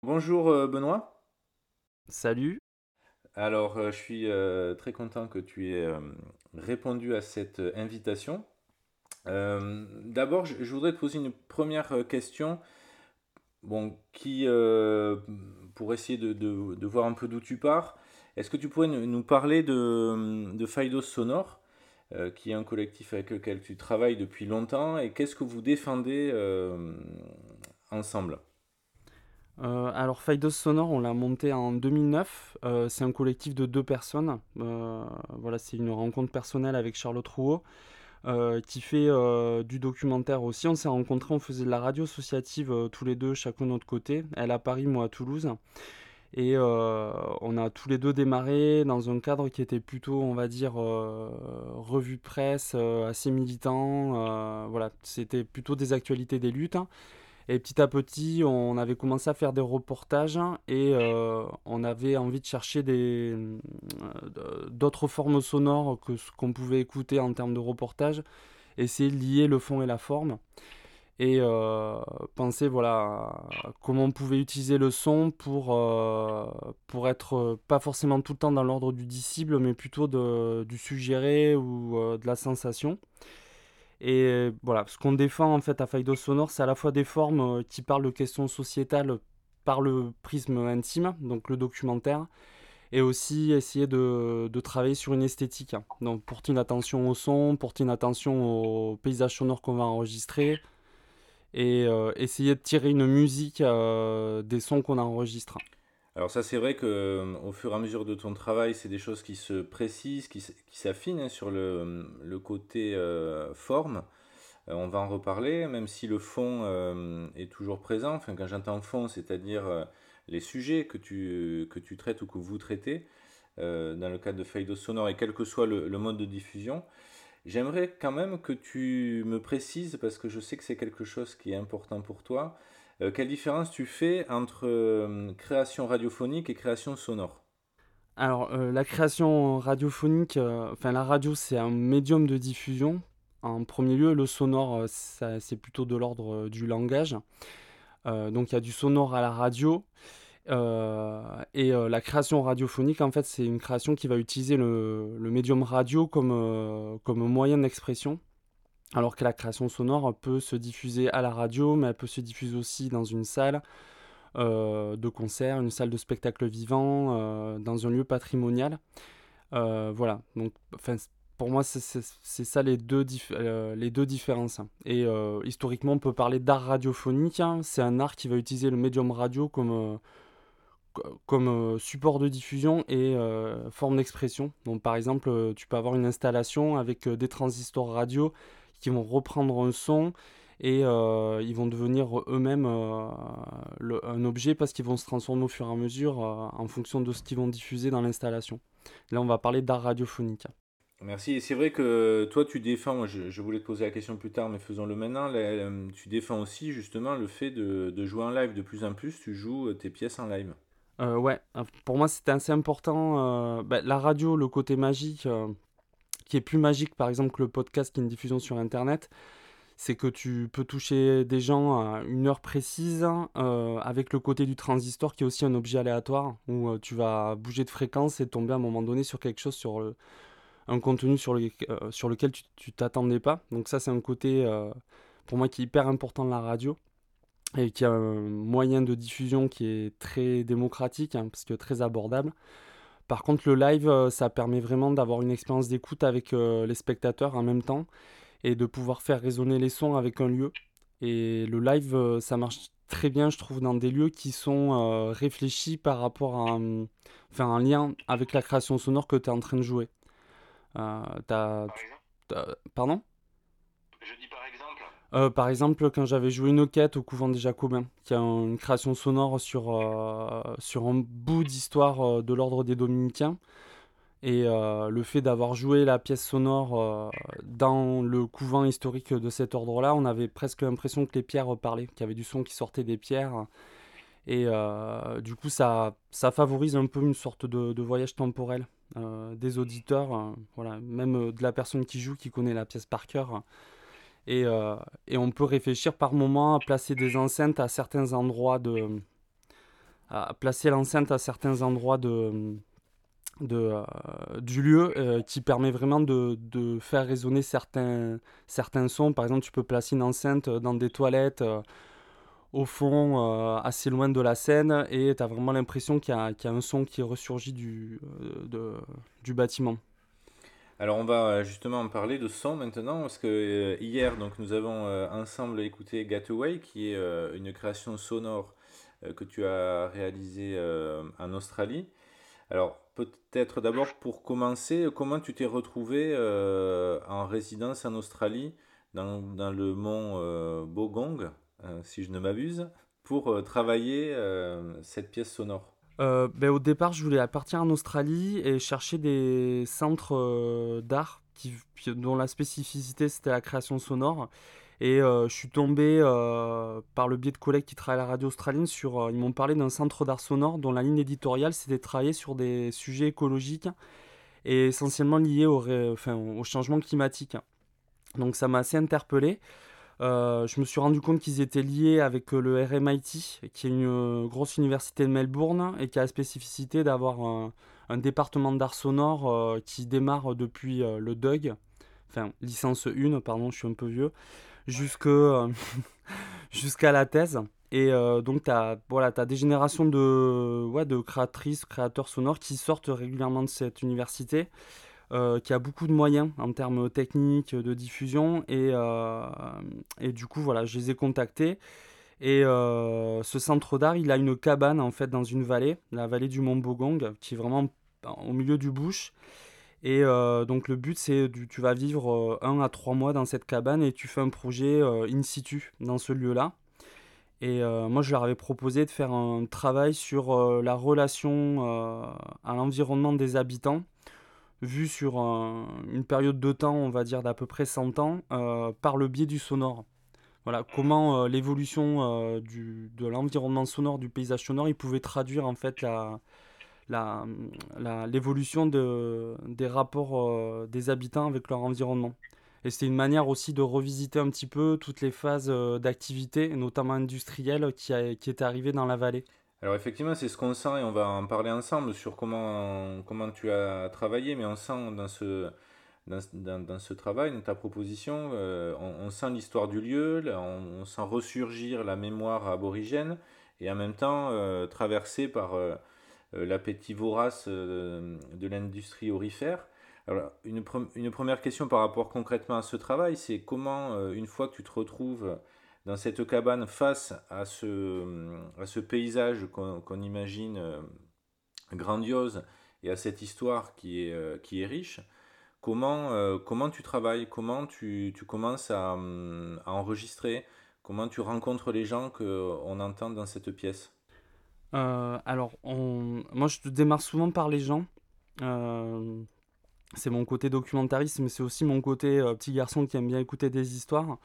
Bonjour Benoît. Salut. Alors je suis très content que tu aies répondu à cette invitation. D'abord, je voudrais te poser une première question, bon, pour essayer de voir un peu d'où tu pars. Est-ce que tu pourrais nous parler de Faidos Sonore, qui est un collectif avec lequel tu travailles depuis longtemps, et qu'est-ce que vous défendez ensemble? Alors Faidos Sonore, on l'a monté en 2009. C'est un collectif de deux personnes. Voilà, c'est une rencontre personnelle avec Charlotte Rouault, qui fait du documentaire aussi. On s'est rencontrés, on faisait de la radio associative tous les deux, chacun de notre côté. Elle à Paris, moi à Toulouse. Et on a tous les deux démarré dans un cadre qui était plutôt, on va dire, revue presse, assez militant. Voilà, c'était plutôt des actualités des luttes. Et petit à petit, on avait commencé à faire des reportages et on avait envie de chercher d'autres formes sonores que ce qu'on pouvait écouter en termes de reportage, essayer de lier le fond et la forme et penser voilà, à comment on pouvait utiliser le son pour être pas forcément tout le temps dans l'ordre du disciple, mais plutôt du suggéré ou de la sensation. Et voilà, ce qu'on défend en fait à Faido Sonore, c'est à la fois des formes qui parlent de questions sociétales par le prisme intime, donc le documentaire, et aussi essayer de travailler sur une esthétique. Donc porter une attention au son, porter une attention au paysage sonore qu'on va enregistrer, et essayer de tirer une musique des sons qu'on enregistre. Alors ça, c'est vrai que au fur et à mesure de ton travail, c'est des choses qui se précisent, qui s'affinent, hein, sur le côté forme. On va en reparler, même si le fond est toujours présent. Enfin, quand j'entends fond, c'est-à-dire les sujets que tu traites ou que vous traitez dans le cadre de Feidos Sonore et quel que soit le mode de diffusion. J'aimerais quand même que tu me précises, parce que je sais que c'est quelque chose qui est important pour toi, quelle différence tu fais entre création radiophonique et création sonore? Alors la création radiophonique, enfin la radio c'est un médium de diffusion. En premier lieu, le sonore, c'est plutôt de l'ordre du langage. Donc il y a du sonore à la radio. Et la création radiophonique, en fait, c'est une création qui va utiliser le médium radio comme moyen d'expression. Alors que la création sonore peut se diffuser à la radio, mais elle peut se diffuser aussi dans une salle de concert, une salle de spectacle vivant, dans un lieu patrimonial. Voilà, donc enfin, pour moi, c'est ça les deux différences. Et historiquement, on peut parler d'art radiophonique, hein. C'est un art qui va utiliser le médium radio comme support de diffusion et forme d'expression. Donc par exemple, tu peux avoir une installation avec des transistors radio qui vont reprendre un son et ils vont devenir eux-mêmes un objet parce qu'ils vont se transformer au fur et à mesure en fonction de ce qu'ils vont diffuser dans l'installation. Là, on va parler d'art radiophonique. Merci. Et c'est vrai que toi, tu défends, moi, je voulais te poser la question plus tard, mais faisons-le maintenant. Tu défends aussi justement le fait de jouer en live. De plus en plus, tu joues tes pièces en live. Ouais, pour moi c'était assez important. La radio, le côté magique, qui est plus magique par exemple que le podcast qui est une diffusion sur Internet, c'est que tu peux toucher des gens à une heure précise, avec le côté du transistor qui est aussi un objet aléatoire, où tu vas bouger de fréquence et tomber à un moment donné sur quelque chose, un contenu sur lequel tu t'attendais pas. Donc ça c'est un côté pour moi qui est hyper important de la radio et qui a un moyen de diffusion qui est très démocratique, hein, parce que très abordable. Par contre, le live, ça permet vraiment d'avoir une expérience d'écoute avec les spectateurs en même temps et de pouvoir faire résonner les sons avec un lieu. Et le live, ça marche très bien, je trouve, dans des lieux qui sont réfléchis par rapport à enfin, un lien avec la création sonore que tu es en train de jouer. Par exemple, Pardon. je dis par exemple. Par exemple, quand j'avais joué une quête au couvent des Jacobins, qui a une création sonore sur un bout d'histoire de l'ordre des Dominicains, et le fait d'avoir joué la pièce sonore dans le couvent historique de cet ordre-là, on avait presque l'impression que les pierres parlaient, qu'il y avait du son qui sortait des pierres. Et du coup, ça favorise un peu une sorte de voyage temporel des auditeurs, voilà, même de la personne qui joue, qui connaît la pièce par cœur. Et, euh, et on peut réfléchir par moment à placer des enceintes à certains endroits à placer l'enceinte à certains endroits du lieu qui permet vraiment de faire résonner certains sons. Par exemple, tu peux placer une enceinte dans des toilettes au fond, assez loin de la scène, et tu as vraiment l'impression qu'il y a un son qui ressurgit du bâtiment. Alors on va justement en parler de son maintenant, parce que hier donc nous avons ensemble écouté Gateway, qui est une création sonore que tu as réalisée en Australie. Alors peut-être d'abord pour commencer, comment tu t'es retrouvé en résidence en Australie, dans le mont Bogong, si je ne m'abuse, pour travailler cette pièce sonore? Au départ, je voulais partir en Australie et chercher des centres d'art dont la spécificité c'était la création sonore. Et je suis tombé par le biais de collègues qui travaillent à la radio australienne ils m'ont parlé d'un centre d'art sonore dont la ligne éditoriale c'était de travailler sur des sujets écologiques et essentiellement liés au changement climatique. Donc ça m'a assez interpellé. Je me suis rendu compte qu'ils étaient liés avec le RMIT, qui est une grosse université de Melbourne et qui a la spécificité d'avoir un département d'art sonore qui démarre depuis le DUG, enfin licence 1, pardon, je suis un peu vieux, jusqu'à la thèse. Et donc, tu as, voilà, t'as des générations de créatrices, créateurs sonores qui sortent régulièrement de cette université, qui a beaucoup de moyens en termes techniques, de diffusion. Et du coup, voilà, je les ai contactés. Et ce centre d'art, il a une cabane en fait dans une vallée, la vallée du Mont Bogong, qui est vraiment au milieu du bush. Et donc le but, tu vas vivre 1 à 3 mois dans cette cabane et tu fais un projet in situ dans ce lieu-là. Et moi, je leur avais proposé de faire un travail sur la relation à l'environnement des habitants, vu sur une période de temps, on va dire d'à peu près 100 ans, par le biais du sonore. Voilà, comment l'évolution de l'environnement sonore, du paysage sonore, il pouvait traduire en fait la, l'évolution des rapports des habitants avec leur environnement. Et c'était une manière aussi de revisiter un petit peu toutes les phases d'activité, notamment industrielle, qui étaient arrivées dans la vallée. Alors effectivement, c'est ce qu'on sent et on va en parler ensemble sur comment tu as travaillé, mais on sent dans ce travail, dans ta proposition, on sent l'histoire du lieu, là, on sent ressurgir la mémoire aborigène et en même temps traversé par l'appétit vorace de l'industrie aurifère. Alors, une première question par rapport concrètement à ce travail, c'est comment, une fois que tu te retrouves dans cette cabane face à ce paysage qu'on imagine grandiose et à cette histoire qui est riche, comment tu travailles, comment tu commences à enregistrer, comment tu rencontres les gens qu'on entend dans cette pièce? Moi, je démarre souvent par les gens. Euh, c'est mon côté documentariste, mais c'est aussi mon côté petit garçon qui aime bien écouter des histoires.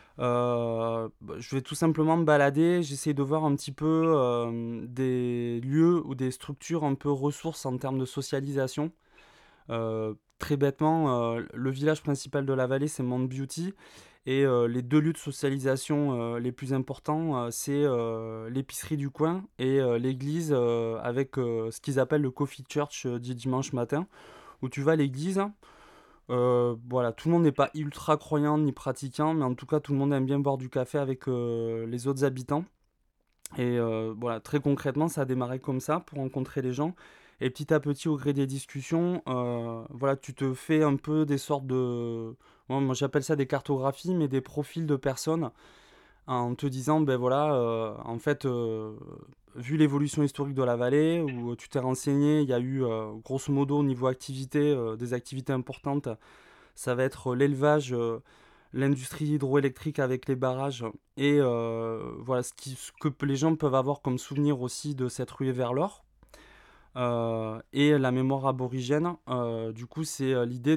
Je vais tout simplement me balader, j'essaie de voir un petit peu des lieux ou des structures un peu ressources en termes de socialisation. Très bêtement, le village principal de la vallée, c'est Mount Beauty. Et les deux lieux de socialisation les plus importants, c'est l'épicerie du coin et l'église avec ce qu'ils appellent le coffee church du dimanche matin, où tu vas à l'église. Voilà, tout le monde n'est pas ultra croyant ni pratiquant, mais en tout cas, tout le monde aime bien boire du café avec les autres habitants. Et voilà, très concrètement, ça a démarré comme ça pour rencontrer les gens. Et petit à petit, au gré des discussions, voilà, tu te fais un peu des sortes de... Moi, j'appelle ça des cartographies, mais des profils de personnes, en te disant, ben voilà, en fait, vu l'évolution historique de la vallée, où tu t'es renseigné, il y a eu, grosso modo, au niveau activité, des activités importantes. Ça va être l'élevage, l'industrie hydroélectrique avec les barrages et voilà ce que les gens peuvent avoir comme souvenir aussi de cette ruée vers l'or. Et la mémoire aborigène, du coup, c'est l'idée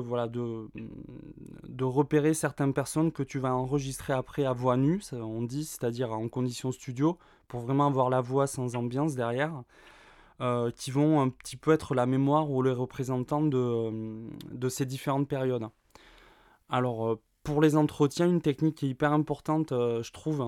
de repérer certaines personnes que tu vas enregistrer après à voix nue, on dit, c'est-à-dire en conditions studio, pour vraiment avoir la voix sans ambiance derrière, qui vont un petit peu être la mémoire ou les représentants de ces différentes périodes. Alors, pour les entretiens, une technique qui est hyper importante, je trouve, hein,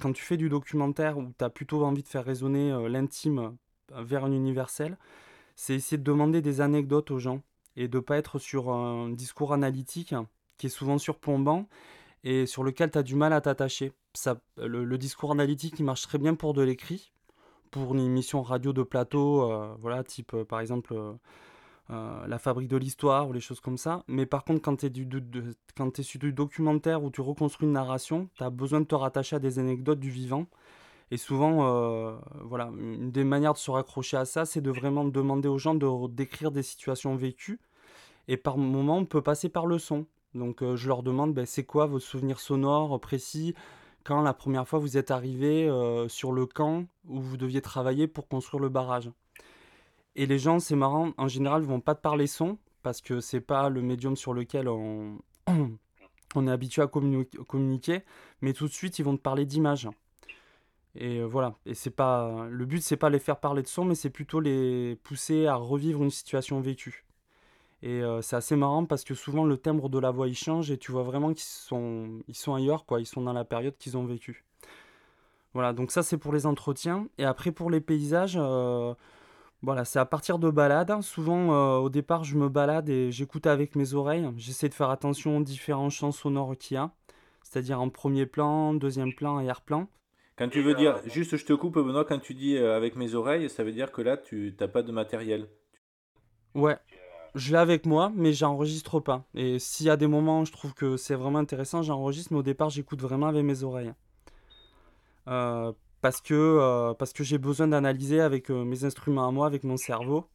quand tu fais du documentaire où tu as plutôt envie de faire résonner l'intime vers un universel, c'est essayer de demander des anecdotes aux gens et de pas être sur un discours analytique qui est souvent surplombant et sur lequel tu as du mal à t'attacher. Le discours analytique, il marche très bien pour de l'écrit, pour une émission radio de plateau, voilà, type par exemple La Fabrique de l'Histoire ou les choses comme ça. Mais par contre, quand tu es, quand t'es sur du documentaire où tu reconstruis une narration, tu as besoin de te rattacher à des anecdotes du vivant. Et souvent, voilà, une des manières de se raccrocher à ça, c'est de vraiment demander aux gens de décrire des situations vécues. Et par moment, on peut passer par le son. Donc, je leur demande, ben, c'est quoi vos souvenirs sonores précis quand la première fois vous êtes arrivé sur le camp où vous deviez travailler pour construire le barrage. Et les gens, c'est marrant, en général, vont pas te parler son parce que c'est pas le médium sur lequel on est habitué à communiquer, mais tout de suite, ils vont te parler d'images. Et voilà. Et c'est pas le but, c'est pas les faire parler de son, mais c'est plutôt les pousser à revivre une situation vécue. Et c'est assez marrant parce que souvent le timbre de la voix il change et tu vois vraiment ils sont ailleurs, quoi. Ils sont dans la période qu'ils ont vécue. Voilà, donc ça c'est pour les entretiens. Et après pour les paysages, voilà, c'est à partir de balades. Souvent au départ je me balade et j'écoute avec mes oreilles. J'essaie de faire attention aux différents champs sonores qu'il y a. C'est-à-dire en premier plan, deuxième plan, arrière-plan. Quand tu veux dire, juste je te coupe Benoît, quand tu dis avec mes oreilles, ça veut dire que là tu t'as pas de matériel. Ouais, je l'ai avec moi, mais j'enregistre pas. Et s'il y a des moments où je trouve que c'est vraiment intéressant, j'enregistre, mais au départ, j'écoute vraiment avec mes oreilles. Euh, parce que j'ai besoin d'analyser avec mes instruments à moi, avec mon cerveau,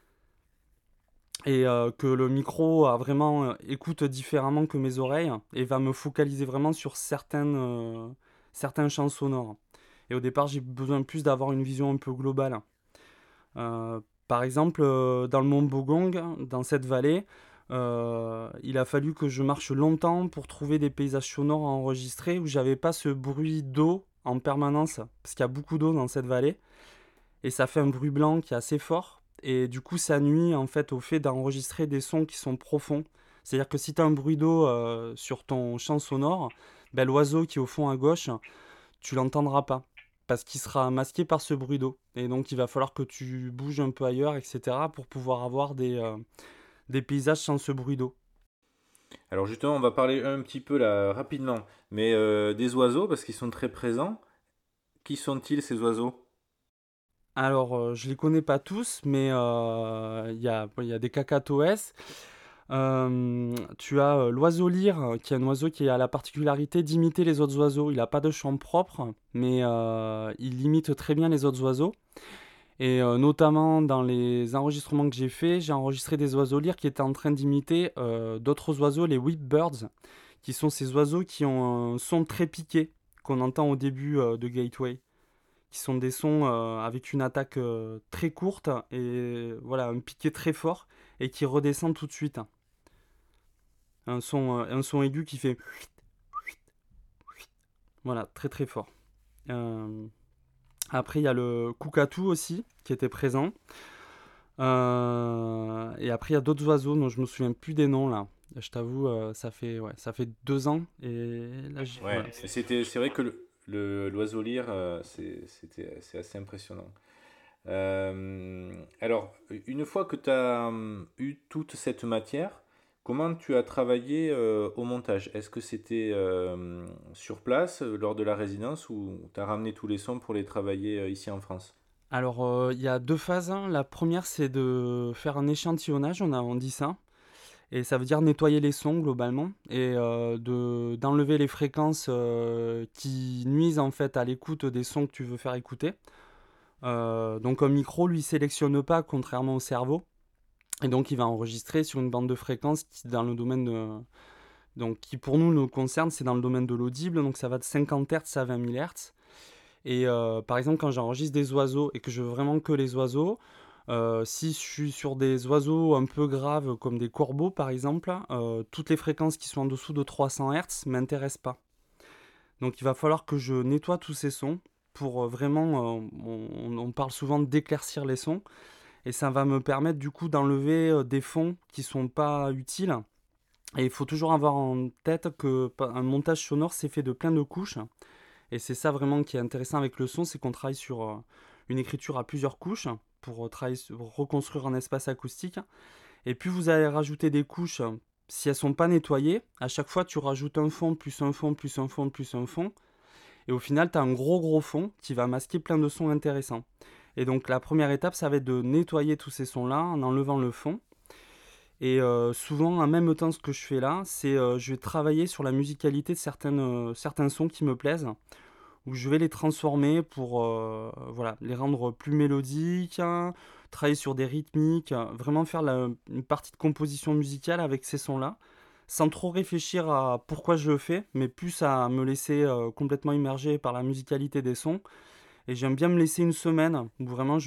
et que le micro a vraiment écoute différemment que mes oreilles, et va me focaliser vraiment sur certains champs sonores. Et au départ, j'ai besoin plus d'avoir une vision un peu globale. Par exemple, dans le mont Bogong, dans cette vallée, il a fallu que je marche longtemps pour trouver des paysages sonores à enregistrer où j'avais pas ce bruit d'eau en permanence, parce qu'il y a beaucoup d'eau dans cette vallée, et ça fait un bruit blanc qui est assez fort, et du coup ça nuit en fait au fait d'enregistrer des sons qui sont profonds. C'est-à-dire que si tu as un bruit d'eau sur ton champ sonore, ben, l'oiseau qui est au fond à gauche, tu l'entendras pas parce qu'il sera masqué par ce bruit d'eau. Et donc il va falloir que tu bouges un peu ailleurs, etc. pour pouvoir avoir des paysages sans ce bruit d'eau. Alors justement, on va parler un petit peu là rapidement, mais des oiseaux parce qu'ils sont très présents. Qui sont-ils ces oiseaux? Alors, je les connais pas tous, mais il y a des cacatoès. Tu as l'oiseau lyre, qui est un oiseau qui a la particularité d'imiter les autres oiseaux. Il n'a pas de chant propre, mais il imite très bien les autres oiseaux. Et notamment dans les enregistrements que j'ai enregistré des oiseaux lyres qui étaient en train d'imiter d'autres oiseaux, les whipbirds, qui sont ces oiseaux qui ont un son très piqué qu'on entend au début de Gateway, qui sont des sons avec une attaque très courte et voilà un piqué très fort et qui redescend tout de suite. Un son aigu qui fait voilà très très fort. Euh, Après il y a le Kukatu aussi qui était présent. Et après, il y a d'autres oiseaux dont je me souviens plus des noms là. Je t'avoue, ça fait 2 ans. Et là, Ouais, voilà. c'est vrai que l'oiseau lyre, c'est assez impressionnant. Alors, une fois que tu as eu toute cette matière, comment tu as travaillé au montage? Est-ce que c'était sur place lors de la résidence ou tu as ramené tous les sons pour les travailler ici en France? Alors, il y a 2 phases, hein. La première, c'est de faire un échantillonnage, on dit ça. Et ça veut dire nettoyer les sons globalement et d'enlever les fréquences qui nuisent en fait à l'écoute des sons que tu veux faire écouter. Donc un micro, lui, sélectionne pas, contrairement au cerveau. Et donc, il va enregistrer sur une bande de fréquences qui, dans le domaine donc, qui pour nous concerne, c'est dans le domaine de l'audible. Donc, ça va de 50 Hz à 20 000 Hz. Et par exemple, quand j'enregistre des oiseaux et que je veux vraiment que les oiseaux, si je suis sur des oiseaux un peu graves comme des corbeaux par exemple, toutes les fréquences qui sont en dessous de 300 Hz ne m'intéressent pas. Donc il va falloir que je nettoie tous ces sons pour vraiment, on parle souvent d'éclaircir les sons, et ça va me permettre du coup d'enlever des fonds qui sont pas utiles. Et il faut toujours avoir en tête que un montage sonore c'est fait de plein de couches, Et c'est ça vraiment qui est intéressant avec le son, c'est qu'on travaille sur une écriture à plusieurs couches pour reconstruire un espace acoustique. Et puis vous allez rajouter des couches, si elles sont pas nettoyées, à chaque fois tu rajoutes un fond, plus un fond, plus un fond, plus un fond. Et au final, tu as un gros fond qui va masquer plein de sons intéressants. Et donc la première étape, ça va être de nettoyer tous ces sons-là en enlevant le fond. Et souvent, en même temps, ce que je fais là, c'est je vais travailler sur la musicalité de certains sons qui me plaisent, où je vais les transformer pour voilà, les rendre plus mélodiques, hein, travailler sur des rythmiques, vraiment faire une partie de composition musicale avec ces sons-là, sans trop réfléchir à pourquoi je le fais, mais plus à me laisser complètement immerger par la musicalité des sons. Et j'aime bien me laisser une semaine où vraiment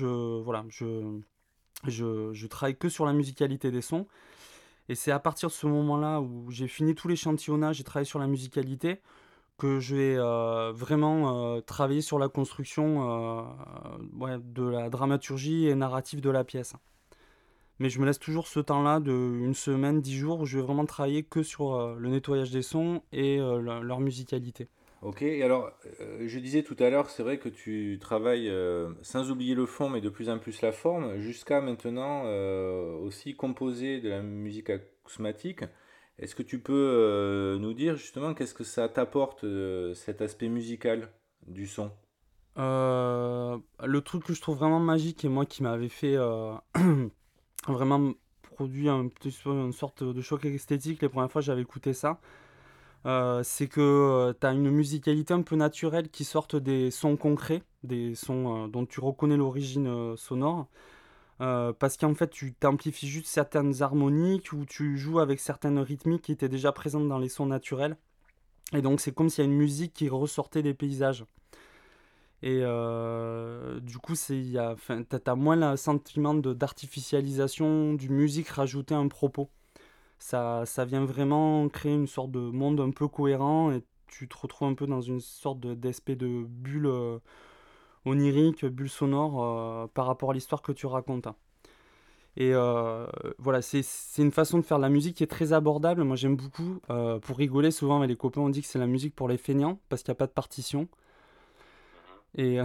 je travaille que sur la musicalité des sons. Et c'est à partir de ce moment-là où j'ai fini tout l'échantillonnage et travaillé sur la musicalité que je vais vraiment travailler sur la construction ouais, de la dramaturgie et narrative de la pièce. Mais je me laisse toujours ce temps-là de une semaine, 10 jours, où je vais vraiment travailler que sur le nettoyage des sons et leur musicalité. Ok, et alors je disais tout à l'heure, c'est vrai que tu travailles sans oublier le fond, mais de plus en plus la forme, jusqu'à maintenant aussi composer de la musique acousmatique. Est-ce que tu peux nous dire justement qu'est-ce que ça t'apporte, cet aspect musical du son? Le truc que je trouve vraiment magique et moi qui m'avait fait vraiment produit une sorte de choc esthétique les premières fois que j'avais écouté ça, c'est que tu as une musicalité un peu naturelle qui sortent des sons concrets, des sons dont tu reconnais l'origine sonore. Parce qu'en fait, tu t'amplifies juste certaines harmoniques ou tu joues avec certaines rythmiques qui étaient déjà présentes dans les sons naturels. Et donc, c'est comme s'il y a une musique qui ressortait des paysages. Et du coup, t'as moins le sentiment d'artificialisation, du musique rajoutée à un propos. Ça vient vraiment créer une sorte de monde un peu cohérent et tu te retrouves un peu dans une sorte d'espèce de bulle onirique, bulle sonore par rapport à l'histoire que tu racontes. Et voilà, c'est une façon de faire de la musique qui est très abordable. Moi, j'aime beaucoup. Pour rigoler, souvent, avec les copains, on dit que c'est la musique pour les feignants parce qu'il n'y a pas de partition. Et,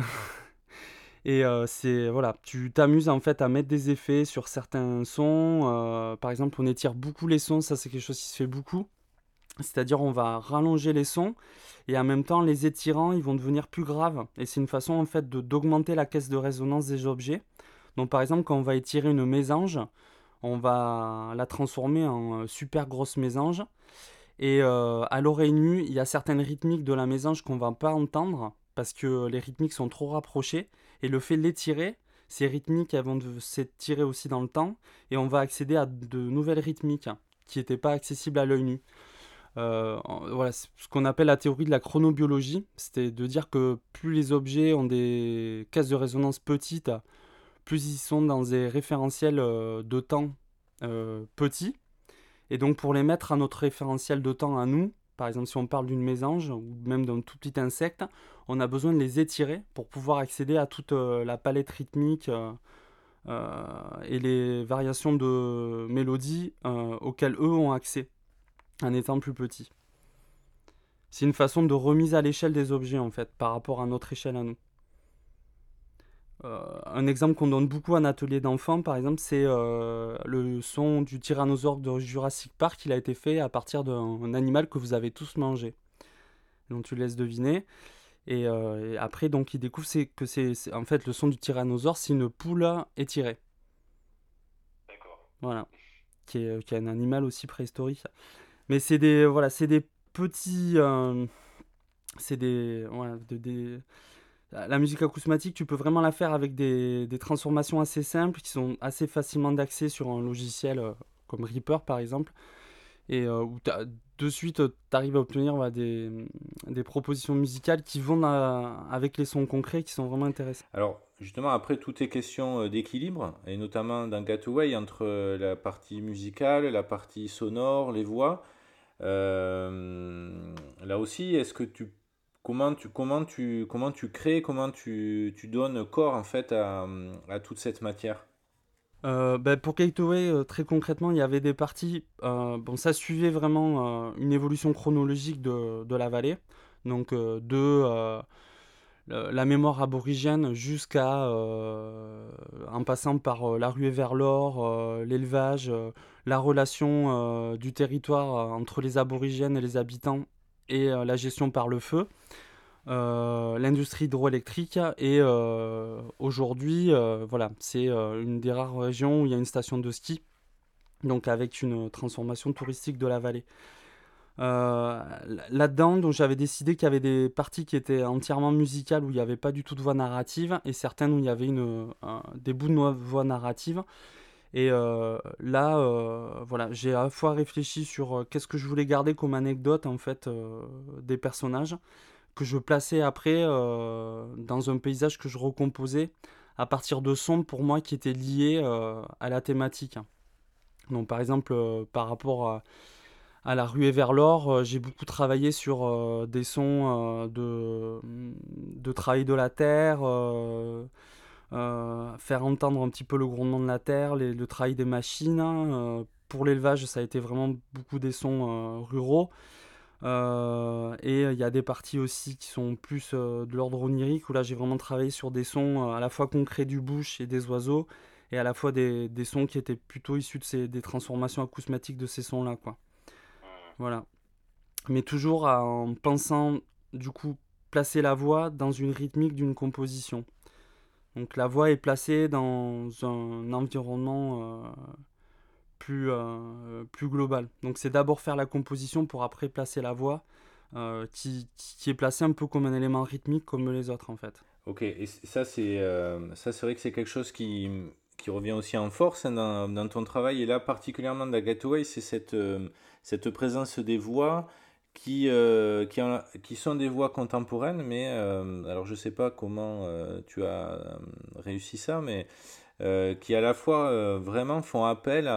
c'est, voilà, tu t'amuses en fait à mettre des effets sur certains sons. Par exemple, on étire beaucoup les sons, ça c'est quelque chose qui se fait beaucoup. C'est-à-dire, on va rallonger les sons et en même temps, les étirant, ils vont devenir plus graves. Et c'est une façon en fait d'augmenter la caisse de résonance des objets. Donc, par exemple, quand on va étirer une mésange, on va la transformer en super grosse mésange. Et à l'oreille nue, il y a certaines rythmiques de la mésange qu'on va pas entendre parce que les rythmiques sont trop rapprochées. Et le fait de l'étirer, ces rythmiques elles vont s'étirer aussi dans le temps et on va accéder à de nouvelles rythmiques qui n'étaient pas accessibles à l'œil nu. Voilà, c'est ce qu'on appelle la théorie de la chronobiologie, c'était de dire que plus les objets ont des caisses de résonance petites, plus ils sont dans des référentiels de temps petits. Et donc pour les mettre à notre référentiel de temps à nous, par exemple si on parle d'une mésange ou même d'un tout petit insecte, on a besoin de les étirer pour pouvoir accéder à toute la palette rythmique et les variations de mélodie auxquelles eux ont accès en étant plus petits. C'est une façon de remise à l'échelle des objets en fait par rapport à notre échelle à nous. Un exemple qu'on donne beaucoup en atelier d'enfants, par exemple, c'est le son du tyrannosaure de Jurassic Park. Il a été fait à partir d'un animal que vous avez tous mangé. Donc tu laisses deviner. Et après, donc, il découvre que en fait le son du tyrannosaure, c'est une poule étirée. D'accord. Voilà, qui est un animal aussi préhistorique. Mais voilà, c'est des petits, c'est des, voilà, la musique acousmatique, tu peux vraiment la faire avec des transformations assez simples qui sont assez facilement d'accès sur un logiciel comme Reaper par exemple. Et où de suite, tu arrives à obtenir des propositions musicales qui vont avec les sons concrets qui sont vraiment intéressants. Alors, justement, après, tout est question d'équilibre, et notamment dans Gateway, entre la partie musicale, la partie sonore, les voix. Là aussi, comment tu crées, tu donnes corps en fait à toute cette matière? Ben, pour Gateway, très concrètement, il y avait des parties. Bon, ça suivait vraiment une évolution chronologique de la vallée. Donc la mémoire aborigène jusqu'à en passant par la ruée vers l'or, l'élevage, la relation du territoire entre les aborigènes et les habitants et la gestion par le feu, l'industrie hydroélectrique et aujourd'hui, voilà, c'est une des rares régions où il y a une station de ski, donc avec une transformation touristique de la vallée. Là-dedans, donc j'avais décidé qu'il y avait des parties qui étaient entièrement musicales où il n'y avait pas du tout de voix narrative et certaines où il y avait des bouts de voix narrative. Et là, voilà, j'ai à la fois réfléchi sur qu'est-ce que je voulais garder comme anecdote en fait des personnages que je plaçais après dans un paysage que je recomposais à partir de sons pour moi qui étaient liés à la thématique. Donc par exemple, par rapport à la ruée vers l'or, j'ai beaucoup travaillé sur des sons de travail de la terre, faire entendre un petit peu le grondement de la terre, le travail des machines, hein. Pour l'élevage, ça a été vraiment beaucoup des sons ruraux. Et il y a des parties aussi qui sont plus de l'ordre onirique, où là j'ai vraiment travaillé sur des sons à la fois concrets du bush et des oiseaux, et à la fois des sons qui étaient plutôt issus des transformations acousmatiques de ces sons-là, quoi. Voilà. Mais toujours en pensant, du coup, placer la voix dans une rythmique d'une composition. Donc la voix est placée dans un environnement plus global. Donc c'est d'abord faire la composition pour après placer la voix, qui est placée un peu comme un élément rythmique comme les autres en fait. Ok, et ça, c'est vrai que c'est quelque chose qui revient aussi en force, hein, dans ton travail. Et là, particulièrement dans Gateway, c'est cette présence des voix qui sont des voix contemporaines, mais alors je sais pas comment tu as réussi ça, mais qui à la fois vraiment font appel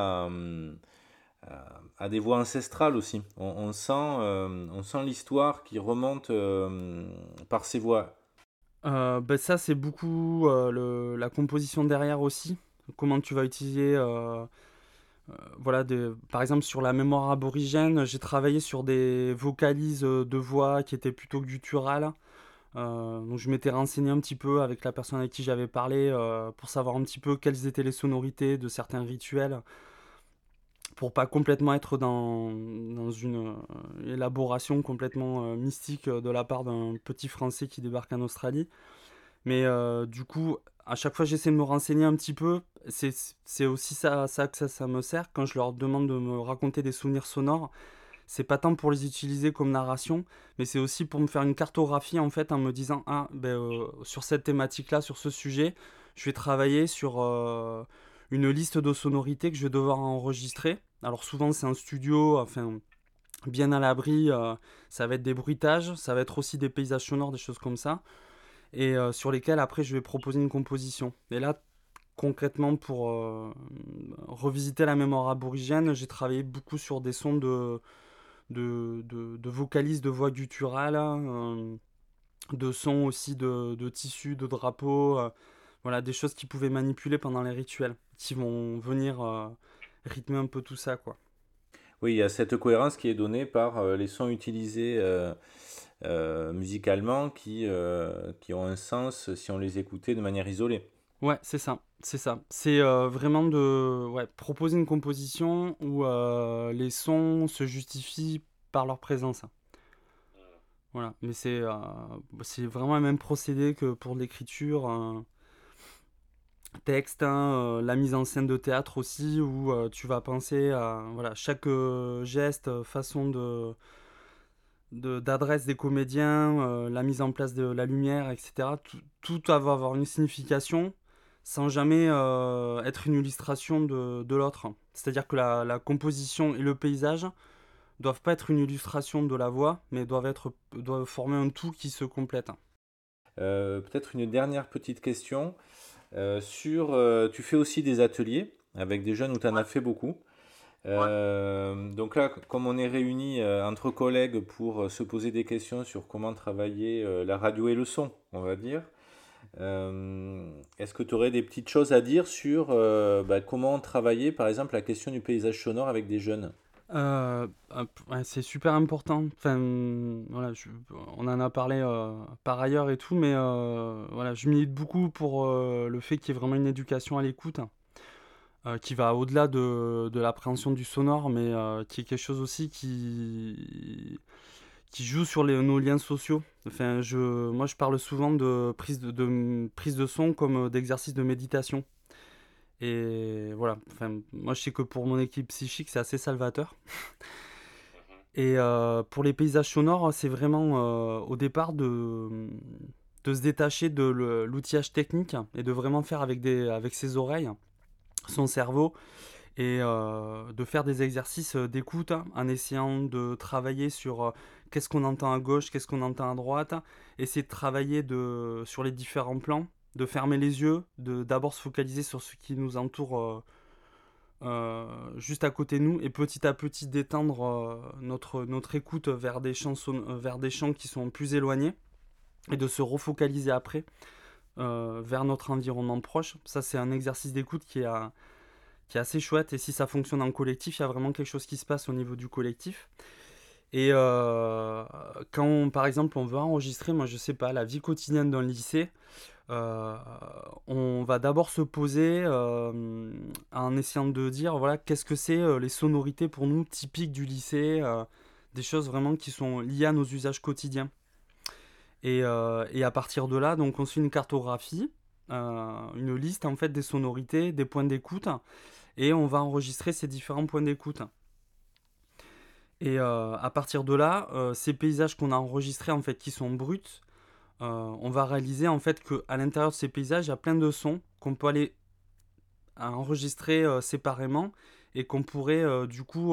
à des voix ancestrales aussi. On sent l'histoire qui remonte par ces voix. Ben ça c'est beaucoup la composition derrière aussi. Comment tu vas utiliser voilà, par exemple sur la mémoire aborigène, j'ai travaillé sur des vocalises de voix qui étaient plutôt gutturales. Donc je m'étais renseigné un petit peu avec la personne avec qui j'avais parlé pour savoir un petit peu quelles étaient les sonorités de certains rituels, pour pas complètement être dans une élaboration complètement mystique de la part d'un petit Français qui débarque en Australie. Mais du coup, à chaque fois j'essaie de me renseigner un petit peu. C'est aussi ça que ça me sert quand je leur demande de me raconter des souvenirs sonores. C'est pas tant pour les utiliser comme narration, mais c'est aussi pour me faire une cartographie en fait en me disant ah ben sur cette thématique là, sur ce sujet, je vais travailler sur une liste de sonorités que je vais devoir enregistrer. Alors souvent c'est un studio, enfin bien à l'abri, ça va être des bruitages, ça va être aussi des paysages sonores, des choses comme ça, et sur lesquels après je vais proposer une composition. Et là concrètement pour revisiter la mémoire aborigène, j'ai travaillé beaucoup sur des sons de vocalises de voix gutturales, de sons aussi de tissus, de drapeaux, voilà, des choses qu'ils pouvaient manipuler pendant les rituels, qui vont venir rythmer un peu tout ça, quoi. Oui, il y a cette cohérence qui est donnée par les sons utilisés musicalement qui ont un sens si on les écoutait de manière isolée. Ouais, c'est ça, c'est ça. C'est vraiment de ouais, proposer une composition où les sons se justifient par leur présence. Voilà, mais c'est vraiment le même procédé que pour l'écriture. Texte, hein, la mise en scène de théâtre aussi, où tu vas penser à voilà, chaque geste, façon d'adresse des comédiens, la mise en place de la lumière, etc. Tout va avoir une signification sans jamais être une illustration de l'autre. C'est-à-dire que la composition et le paysage doivent pas être une illustration de la voix, mais doivent former un tout qui se complète. Peut-être une dernière petite question. Tu fais aussi des ateliers avec des jeunes où tu en as fait beaucoup. Donc là, comme on est réunis entre collègues pour se poser des questions sur comment travailler la radio et le son, on va dire, est-ce que tu aurais des petites choses à dire sur comment travailler, par exemple, la question du paysage sonore avec des jeunes? Ouais, c'est super important. Enfin, voilà, on en a parlé par ailleurs et tout, mais voilà, je milite beaucoup pour le fait qu'il y ait vraiment une éducation à l'écoute, qui va au-delà de l'appréhension du sonore, mais qui est quelque chose aussi qui joue sur nos liens sociaux. Enfin, moi, je parle souvent de prise de son comme d'exercice de méditation. Et voilà, enfin, moi, je sais que pour mon équipe psychique, c'est assez salvateur. Et pour les paysages sonores, c'est vraiment au départ de se détacher de l'outillage technique et de vraiment faire avec ses oreilles, son cerveau, et de faire des exercices d'écoute en essayant de travailler sur qu'est-ce qu'on entend à gauche, qu'est-ce qu'on entend à droite, essayer de travailler sur les différents plans, de fermer les yeux, de d'abord se focaliser sur ce qui nous entoure juste à côté de nous et petit à petit d'étendre notre écoute vers vers des champs qui sont plus éloignés et de se refocaliser après vers notre environnement proche. Ça, c'est un exercice d'écoute qui est assez chouette et si ça fonctionne en collectif, il y a vraiment quelque chose qui se passe au niveau du collectif. Et quand, par exemple, on veut enregistrer, moi je sais pas, la vie quotidienne d'un lycée, euh, on va d'abord se poser en essayant de dire voilà qu'est-ce que c'est les sonorités pour nous typiques du lycée, des choses vraiment qui sont liées à nos usages quotidiens. Et à partir de là, donc on se fait une cartographie, une liste en fait des sonorités, des points d'écoute, et on va enregistrer ces différents points d'écoute. Et à partir de là, ces paysages qu'on a enregistrés en fait qui sont bruts, on va réaliser en fait qu'à l'intérieur de ces paysages, il y a plein de sons qu'on peut aller enregistrer séparément et qu'on pourrait du coup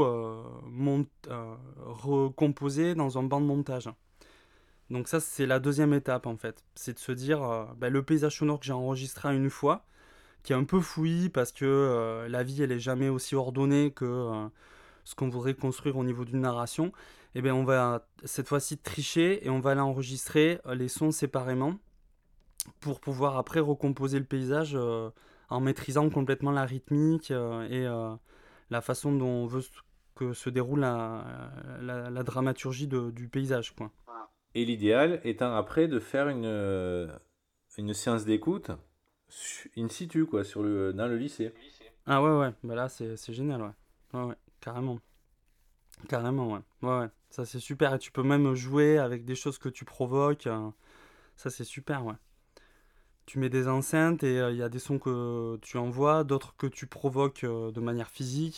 recomposer dans un banc de montage. Donc ça, c'est la deuxième étape en fait. C'est de se dire, le paysage sonore que j'ai enregistré une fois, qui est un peu fouillis parce que la vie, elle est jamais aussi ordonnée que ce qu'on voudrait construire au niveau d'une narration. Et bien, on va cette fois-ci tricher et on va aller enregistrer les sons séparément pour pouvoir après recomposer le paysage en maîtrisant complètement la rythmique et la façon dont on veut que se déroule la dramaturgie du paysage, quoi. Et l'idéal étant après de faire une séance d'écoute in situ, quoi, dans le lycée. Ah ouais, ouais, bah là c'est génial, ouais. Ouais, ouais, carrément. Carrément, ouais. Ouais, ouais. Ça c'est super et tu peux même jouer avec des choses que tu provoques. Ça c'est super, ouais. Tu mets des enceintes et il y a des sons que tu envoies, d'autres que tu provoques de manière physique.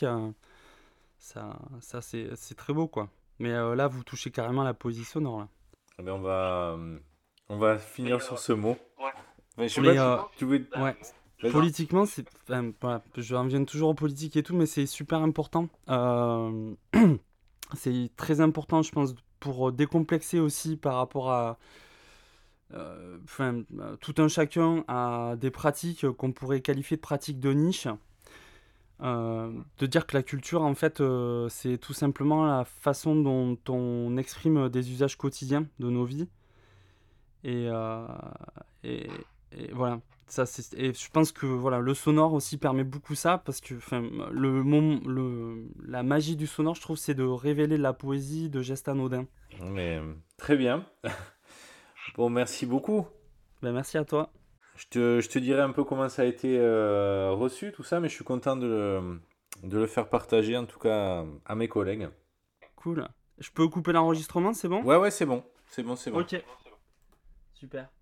Ça c'est très beau, quoi. Mais là, vous touchez carrément à la poésie sonore, là. Eh ben, on va finir sur ce mot. Mais je sais pas Mais si tu veux. ouais, Vas-y. politiquement, enfin, voilà, je reviens toujours aux politiques et tout, mais c'est super important. C'est très important, je pense, pour décomplexer aussi par rapport à tout un chacun a des pratiques qu'on pourrait qualifier de pratiques de niche. De dire que la culture, en fait, c'est tout simplement la façon dont on exprime des usages quotidiens de nos vies. Et, et, et voilà. Et je pense que voilà, le sonore aussi permet beaucoup ça, parce que la magie du sonore, je trouve, c'est de révéler la poésie de gestes anodins. Mais très bien. Bon, merci beaucoup. Ben, merci à toi. Je te dirai un peu comment ça a été reçu, tout ça, mais je suis content de le faire partager, en tout cas, à mes collègues. Cool. Je peux couper l'enregistrement, c'est bon? Ouais, ouais, c'est bon. C'est bon, c'est bon. Ok. Super.